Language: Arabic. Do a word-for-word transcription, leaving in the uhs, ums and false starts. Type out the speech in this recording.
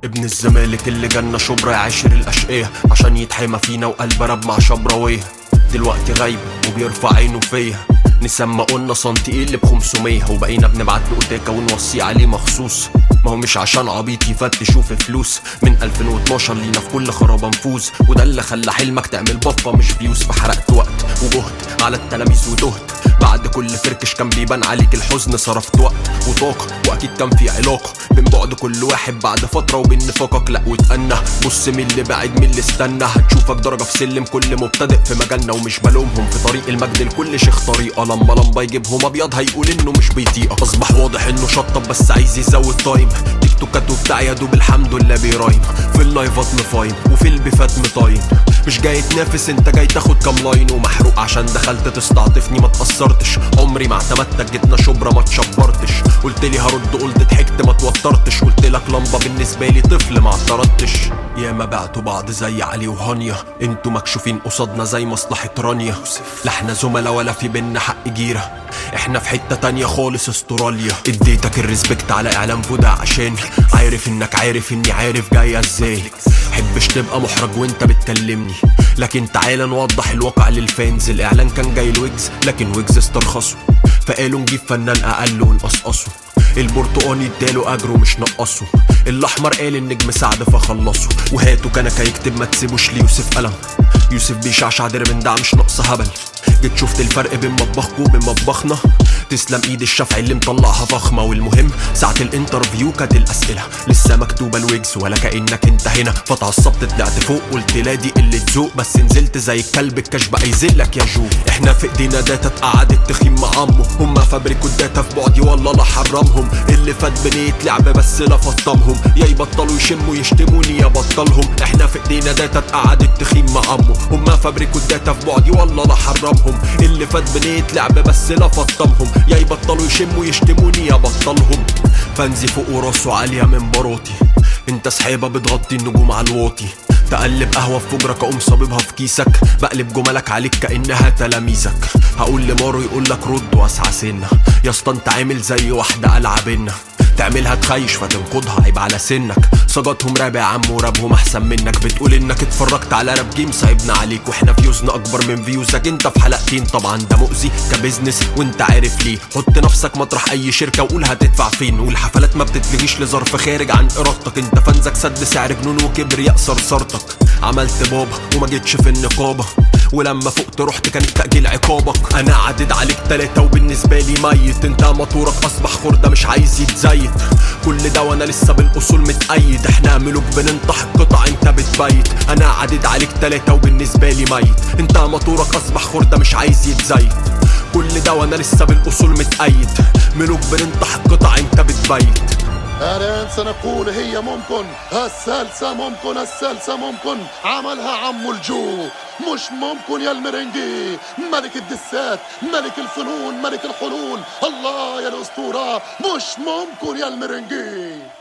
ابن الزمالك اللي جالنا شبرا يعاشر الاشقية عشان يتحمى فينا وقلب راب مع شبراويه. دلوقتي غايب وبيرفع عينه فيا، نسمى قلنا سنتيقل بخمسمية وبقينا بنبعت له اوتاكا ونوصي عليه مخصوص. ما هو مش عشان عبيط يفتشوا في فلوس، من ألفين واتناشر لينا في كل خرابة نفوز، وده اللي خلى حلمك تعمل بفة مش فيوز. فحرقت وقت وجهد على التلاميذ ودهت، بعد كل فركش كان بيبان عليك الحزن. صرفت وقت وطاقة واكيد كان في علاقة بين بعد كل واحد بعد فترة وبين نفاقك. لا واتأنى بص مين اللي بعد مين اللي استنى، هتشوفك درجة في سلم كل مبتدئ في مجالنا. ومش بلومهم في طريق المجد لكل شيخ طريقة، لما لمبا يجيبهم ابيض هيقول انه مش بيطيقك. اصبح واضح انه شطب بس عايز يزود تايم، تيك توكات وبتاع يا دوب الحمد لله بيرايم. في اللايفات مفايم وفي البيفات مطاين، مش جاي تنافس انت جاي تاخد كام لاين. ومحروق عشان دخلت تستعطفني ما تأثرتش، عمري ما اعتمدتك جيتنا شبرا ما تشبرتش. قلتلي هرد قلت ضحكت ما توترتش، قلتلك لمبا بالنسبة لي طفل ما اعترضتش. يا ما بعتوا بعض زي علي وهانيا، انتوا مكشوفين قصادنا زي مصلحة رانيا. لا احنا زملا ولا في بينا حق جيرة، احنا في حتة تانية خالص استراليا. اديتك الريسبكت على اعلام فودا عشان عارف انك عارف اني عارف جاية ازاي. حبش تبقى محرج وانت بتكلمني، لكن تعالى نوضح الواقع للفانز. الاعلان كان جاي لويجز لكن ويجز استرخصه، فقالوا نجيب فنان اقل ونقصقصه. البرتقاني اداله اجره مش نقصه، الاحمر قال النجم سعد فخلصه. وهاتوا كنكه يكتب ما تسيبوش ليوسف قلم، يوسف بيشعشع درب من ده مش ناقصه هبل. جيت شفت الفرق بين مطبخكوا وبين مطبخنا، تسلم ايد الشافعي اللي مطلعها فخمه. والمهم ساعه الانترفيو كانت الاسئله لسه مكتوبه الويجز ولا كانك انت هنا. فتعصبت طلعت فوق قلت لا دي قله ذوق، بس نزلت زي الكلب الكاش بقى يذلك يا جو. احنا في ايدينا داتا اتقعدت تخيم مع عمه، هما فابريكوا الداتا في بعدي والله لا حرمهم. اللي فات بنية لعب بس لا فطمهم، يا يبطلوا يشموا يشتموني يا بطلهم. احنا في ايدينا داتا اتقعدت تخيم مع عمه، هما فابريكوا الداتا في بعدي والله لا حرمهم. اللي فات بنية لعب بس لا فطمهم، يا يبطلوا يشموا يشتموني يا بطلهم. فانزي فوق وراسه عالية من باروتي، انت سحيبة بتغطي النجوم على الواطي. تقلب قهوة في فجرك اقوم صاببها في كيسك، بقلب جملك عليك كأنها تلاميذك. هقول لمارو يقولك رد واسعى سنة، يا اسطى انت عامل زي واحدة ألعابنا، تعملها تخيش فتنقضها عيب على سنك. صجاتهم راب يا عم ورابهم احسن منك، بتقول انك اتفرجت على راب جيم صعبنا عليك، واحنا فيوزنا اكبر من فيوزك انت في حلقتين. طبعا ده مؤذي كبزنس وانت عارف ليه، حط نفسك مطرح اي شركة وقول هتدفع فين. والحفلات ما بتتلغيش لظرف خارج عن ارادتك، انت فانزك سد سعر جنون وكبرياء صرصرتك. عملت بابا وما جيتش في النقابة، ولما فقت رحت كان التأجيل عقابك. انا عدد عليك تلاتة وبالنسبة لي ميت، انت موتورك اصبح خردة مش عايز يتزيت. كل ده وانا لسه بالاصول متأيد، احنا ملوك بننطح القطع انت بتبيت. انا عدد عليك تلاتة وبالنسبة لي ميت، انت موتورك اصبح خردة مش عايز يتزيت. كل ده وانا لسه بالاصول متأيد، ملوك بننطح القطع انت بتبيت. الآن سنقول هي ممكن، السلسة ممكن، السلسة ممكن، عملها عمو الجو. مش ممكن يا المرنجي، ملك الدسات، ملك الفنون، ملك الحلول، الله يا الأسطورة. مش ممكن يا المرنجي.